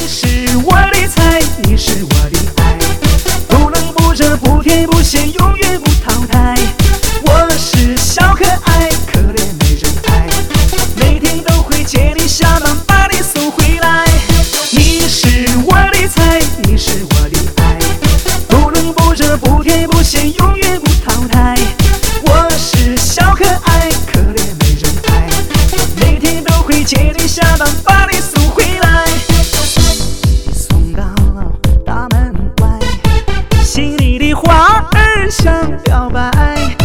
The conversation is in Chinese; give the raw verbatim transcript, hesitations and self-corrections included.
是我的菜，你是我的爱，不冷不热，不甜不咸，永远不淘汰。我是小可爱，可怜没人爱，每天都会接你下班，把你送回来。你是我的菜，你是我的爱，不冷不热，不甜不咸，永远不淘汰。我是小可爱，可怜没人爱，每天都会接你下班，把你送回来。你送到大门外，心里的花儿想表白。